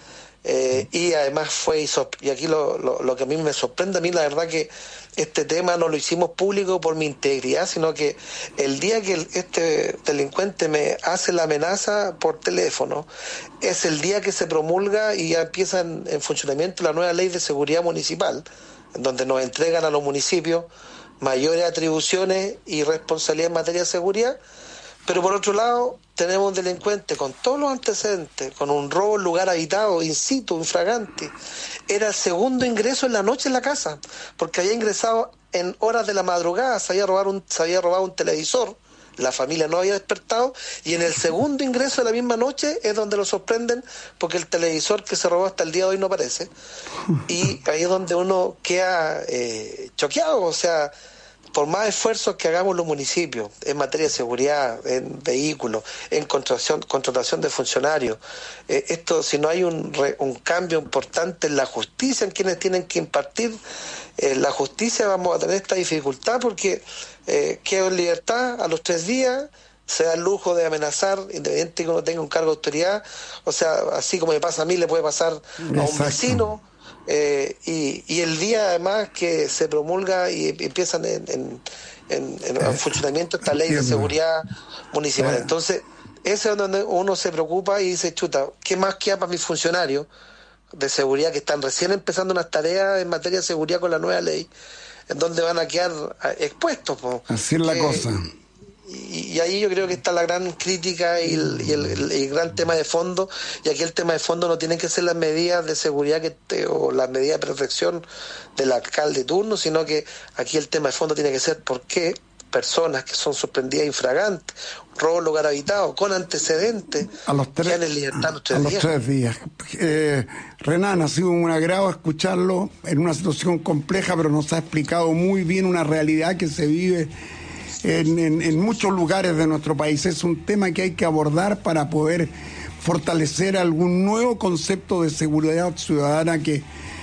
y además y aquí lo que a mí me sorprende, a mí la verdad que este tema no lo hicimos público por mi integridad, sino que el día que este delincuente me hace la amenaza por teléfono, es el día que se promulga y ya empieza en funcionamiento la nueva ley de seguridad municipal, en donde nos entregan a los municipios mayores atribuciones y responsabilidad en materia de seguridad. Pero por otro lado, tenemos un delincuente con todos los antecedentes, con un robo en lugar habitado, in situ, infragante. Era el segundo ingreso en la noche en la casa, porque había ingresado en horas de la madrugada, se había robado un televisor, la familia no había despertado, y en el segundo ingreso de la misma noche es donde lo sorprenden, porque el televisor que se robó hasta el día de hoy no aparece. Y ahí es donde uno queda choqueado, o sea, por más esfuerzos que hagamos los municipios en materia de seguridad, en vehículos, en contratación de funcionarios, esto, si no hay un cambio importante en la justicia, en quienes tienen que impartir la justicia, vamos a tener esta dificultad, porque queda en libertad a los 3 días, se da el lujo de amenazar, independiente que uno tenga un cargo de autoridad, o sea, así como me pasa a mí, le puede pasar a un vecino. Y el día además que se promulga y empiezan en funcionamiento esta ley de seguridad municipal. Entonces, ese es donde uno se preocupa y dice, chuta, ¿qué más queda para mis funcionarios de seguridad que están recién empezando unas tareas en materia de seguridad con la nueva ley, en donde van a quedar expuestos?
Así es la cosa.
Y ahí yo creo que está la gran crítica y el gran tema de fondo, y aquí el tema de fondo no tienen que ser las medidas de seguridad o las medidas de protección del alcalde de turno, sino que aquí el tema de fondo tiene que ser por qué personas que son sorprendidas infragantes, robo en lugar habitado, con antecedentes, quedan en libertad los 3 días.
Renan, ha sido un agrado escucharlo en una situación compleja, pero nos ha explicado muy bien una realidad que se vive en muchos lugares de nuestro país. Es un tema que hay que abordar para poder fortalecer algún nuevo concepto de seguridad ciudadana que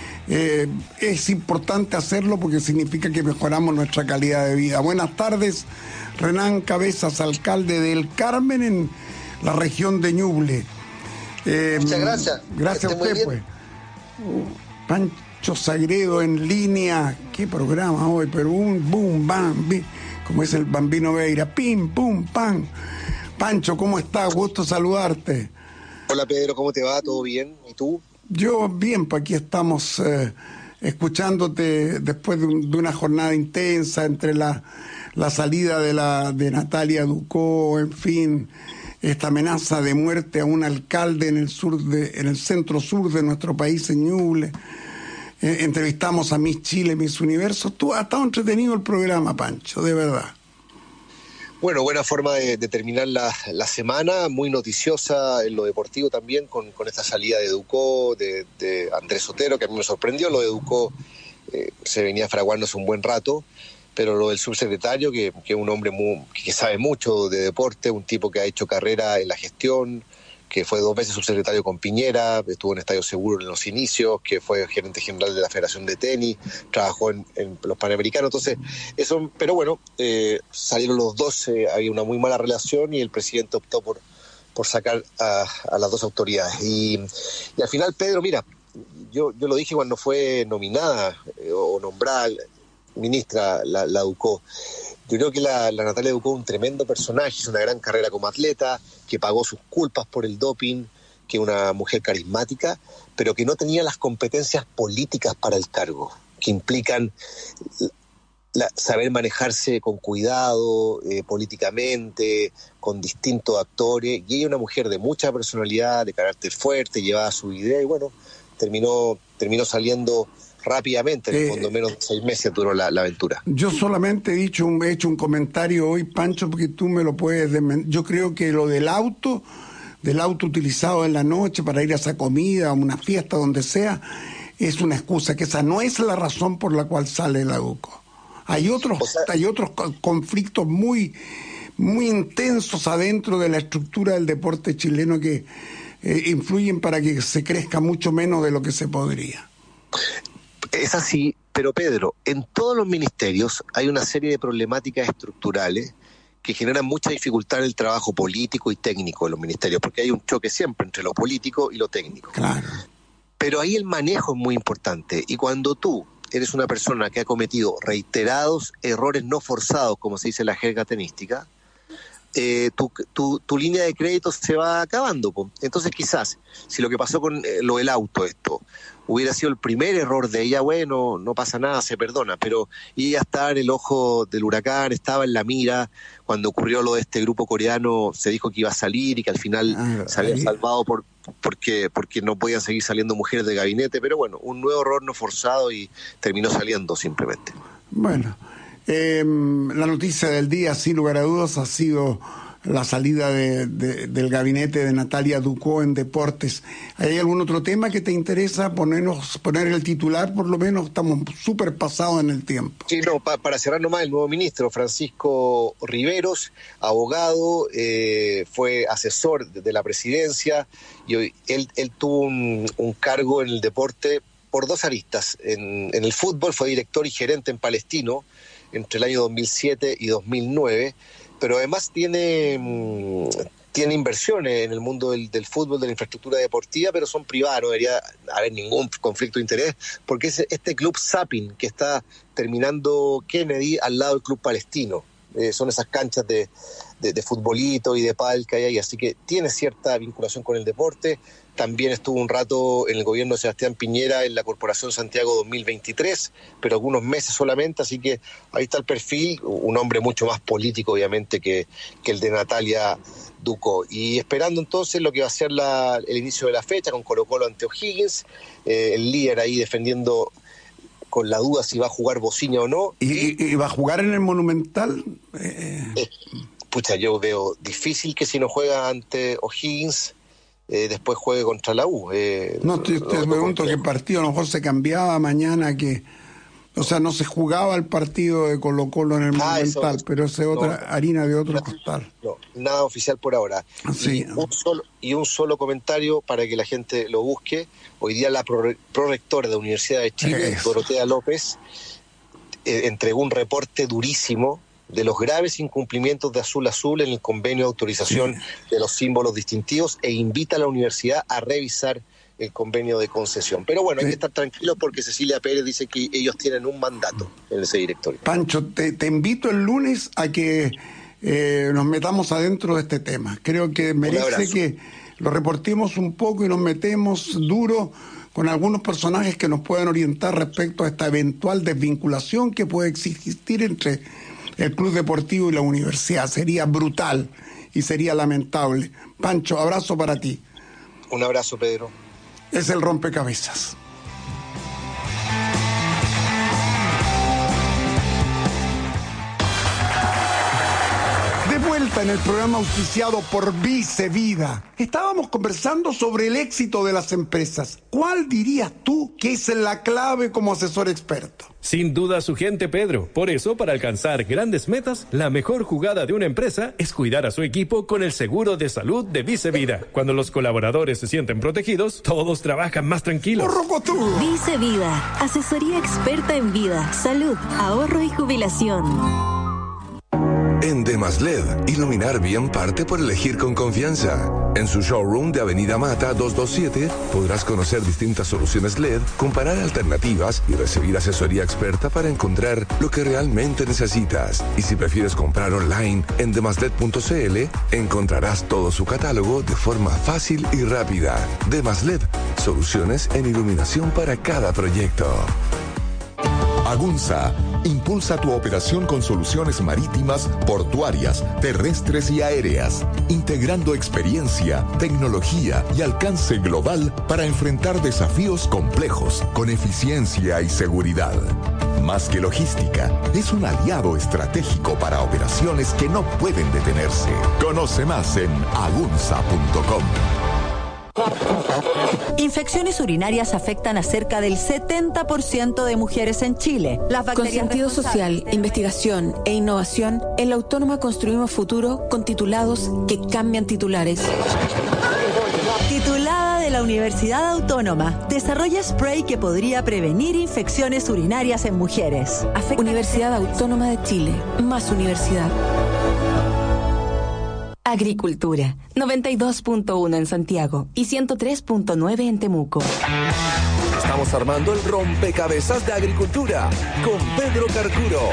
es importante hacerlo porque significa que mejoramos nuestra calidad de vida. Buenas tardes, Renan Cabezas, alcalde del Carmen en la región de Ñuble.
Muchas gracias.
Gracias a usted, pues. Pancho Sagredo en línea. ¿Qué programa hoy? Pero un boom, bam, como es el Bambino Veira, pim, pum, pam. Pancho, ¿cómo estás? Gusto saludarte.
Hola Pedro, ¿cómo te va? ¿Todo bien? ¿Y tú?
Yo bien, pues aquí estamos escuchándote después de una jornada intensa entre la salida de Natalia Ducó, en fin, esta amenaza de muerte a un alcalde en el centro sur de nuestro país, en Ñuble. Entrevistamos a Miss Chile, Miss Universo. Ha estado entretenido el programa, Pancho, de verdad.
Bueno, buena forma de terminar la semana, muy noticiosa en lo deportivo también, con esta salida de Ducó, de Andrés Sotero, que a mí me sorprendió. Lo de Ducó se venía fraguándose un buen rato, pero lo del subsecretario, que es un hombre que sabe mucho de deporte, un tipo que ha hecho carrera en la gestión, que fue 2 veces subsecretario con Piñera, estuvo en Estadio Seguro en los inicios, que fue gerente general de la Federación de Tenis, trabajó en los Panamericanos. Entonces, eso, pero bueno, salieron los dos, había una muy mala relación y el presidente optó por sacar a las 2 autoridades. Y al final, Pedro, mira, yo lo dije cuando fue nominada o nombrada ministra la Ducó. Yo creo que la Natalia Ducó es un tremendo personaje, hizo una gran carrera como atleta, que pagó sus culpas por el doping, que es una mujer carismática, pero que no tenía las competencias políticas para el cargo, que implican saber manejarse con cuidado, políticamente, con distintos actores. Y ella es una mujer de mucha personalidad, de carácter fuerte, llevaba su idea y bueno, terminó saliendo rápidamente, en el fondo menos de 6 meses duró la aventura.
Yo solamente he hecho un comentario hoy, Pancho, porque tú me lo puedes desmentir. Yo creo que lo del auto utilizado en la noche para ir a esa comida, a una fiesta, donde sea, es una excusa, que esa no es la razón por la cual sale la Ducó. Hay otros conflictos muy, muy intensos adentro de la estructura del deporte chileno que influyen para que se crezca mucho menos de lo que se podría.
Es así, pero Pedro, en todos los ministerios hay una serie de problemáticas estructurales que generan mucha dificultad en el trabajo político y técnico de los ministerios, porque hay un choque siempre entre lo político y lo técnico.
Claro.
Pero ahí el manejo es muy importante. Y cuando tú eres una persona que ha cometido reiterados errores no forzados, como se dice en la jerga tenística, tu línea de crédito se va acabando, po. Entonces quizás, si lo que pasó con lo del auto, esto, hubiera sido el primer error de ella, bueno, no pasa nada, se perdona, pero ella estaba en el ojo del huracán, estaba en la mira. Cuando ocurrió lo de este grupo coreano, se dijo que iba a salir y que al final se había salvado porque no podían seguir saliendo mujeres de gabinete, pero bueno, un nuevo error no forzado y terminó saliendo simplemente.
Bueno, la noticia del día, sin lugar a dudas, ha sido la salida del gabinete de Natalia Ducó en deportes. ¿Hay algún otro tema que te interesa poner el titular? Por lo menos estamos súper pasados en el tiempo.
Sí, no, para cerrar nomás, el nuevo ministro, Francisco Riveros, abogado, fue asesor de la presidencia, y hoy él tuvo un cargo en el deporte por dos aristas. En el fútbol fue director y gerente en Palestino entre el año 2007 y 2009, pero además tiene inversiones en el mundo del fútbol, de la infraestructura deportiva, pero son privadas, no debería haber ningún conflicto de interés, porque es este club Sapin que está terminando Kennedy al lado del club palestino. Son esas canchas de futbolito y de pádel que hay ahí, así que tiene cierta vinculación con el deporte. También estuvo un rato en el gobierno de Sebastián Piñera en la Corporación Santiago 2023, pero algunos meses solamente, así que ahí está el perfil, un hombre mucho más político obviamente que el de Natalia Ducó. Y esperando entonces lo que va a ser el inicio de la fecha con Colo-Colo ante O'Higgins, el líder ahí defendiendo con la duda si va a jugar Bociña o no.
¿Y va a jugar en el Monumental?
Pucha, yo veo difícil que si no juega ante O'Higgins, después juegue contra la U.
No, te pregunto que el partido a lo mejor se cambiaba mañana, o sea, no se jugaba el partido de Colo-Colo en el Monumental, pero esa es otra harina de otro costal.
No, nada oficial por ahora.
Sí.
Y un solo comentario para que la gente lo busque. Hoy día la prorectora de la Universidad de Chile, Dorotea López, entregó un reporte durísimo de los graves incumplimientos de Azul Azul en el convenio de autorización de los símbolos distintivos e invita a la universidad a revisar el convenio de concesión. Pero bueno, hay que estar tranquilos porque Cecilia Pérez dice que ellos tienen un mandato en ese directorio.
Pancho, te invito el lunes a que nos metamos adentro de este tema. Creo que merece que lo reportemos un poco y nos metemos duro con algunos personajes que nos puedan orientar respecto a esta eventual desvinculación que puede existir entre el club deportivo y la universidad. Sería brutal y sería lamentable. Pancho, abrazo para ti.
Un abrazo, Pedro.
Es el rompecabezas. De vuelta en el programa auspiciado por Vice Vida. Estábamos conversando sobre el éxito de las empresas. ¿Cuál dirías tú que es la clave como asesor experto?
Sin duda su gente, Pedro. Por eso, para alcanzar grandes metas, la mejor jugada de una empresa es cuidar a su equipo con el seguro de salud de Vice Vida. Cuando los colaboradores se sienten protegidos, todos trabajan más tranquilos.
Vice Vida, asesoría experta en vida, salud, ahorro y jubilación.
En Demasled, iluminar bien parte por elegir con confianza. En su showroom de Avenida Mata 227 podrás conocer distintas soluciones LED, comparar alternativas y recibir asesoría experta para encontrar lo que realmente necesitas. Y si prefieres comprar online en demasled.cl, encontrarás todo su catálogo de forma fácil y rápida. Demasled, soluciones en iluminación para cada proyecto.
Agunza impulsa tu operación con soluciones marítimas, portuarias, terrestres y aéreas, integrando experiencia, tecnología y alcance global para enfrentar desafíos complejos con eficiencia y seguridad. Más que logística, es un aliado estratégico para operaciones que no pueden detenerse. Conoce más en agunza.com.
Infecciones urinarias afectan a cerca del 70% de mujeres en Chile.
Con sentido social, investigación e innovación, en la Autónoma construimos futuro con titulados que cambian titulares.
Titulada de la Universidad Autónoma, desarrolla spray que podría prevenir infecciones urinarias en mujeres.
Universidad Autónoma de Chile, más universidad. Agricultura, 92.1 en Santiago y 103.9 en Temuco.
Estamos armando el rompecabezas de agricultura con Pedro Carcuro.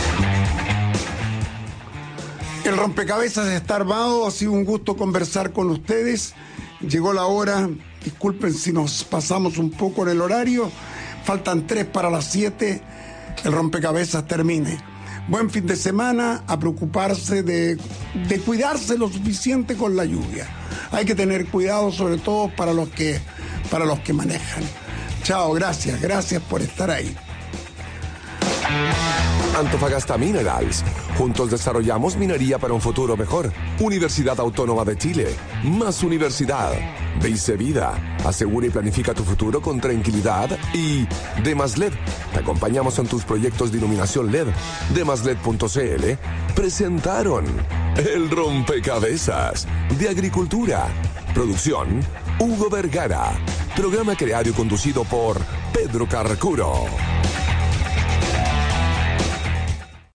El rompecabezas está armado, ha sido un gusto conversar con ustedes. Llegó la hora, disculpen si nos pasamos un poco en el horario, faltan 3 para las 7, el rompecabezas termine. Buen fin de semana, a preocuparse de cuidarse lo suficiente con la lluvia. Hay que tener cuidado, sobre todo para los que manejan. Chao, gracias por estar ahí.
Antofagasta Minerals. Juntos desarrollamos minería para un futuro mejor. Universidad Autónoma de Chile. Más universidad. Dice Vida. Asegura y planifica tu futuro con tranquilidad. Y Demas LED. Te acompañamos en tus proyectos de iluminación LED. Demasled.cl presentaron El Rompecabezas de Agricultura. Producción Hugo Vergara. Programa creado y conducido por Pedro Carcuro.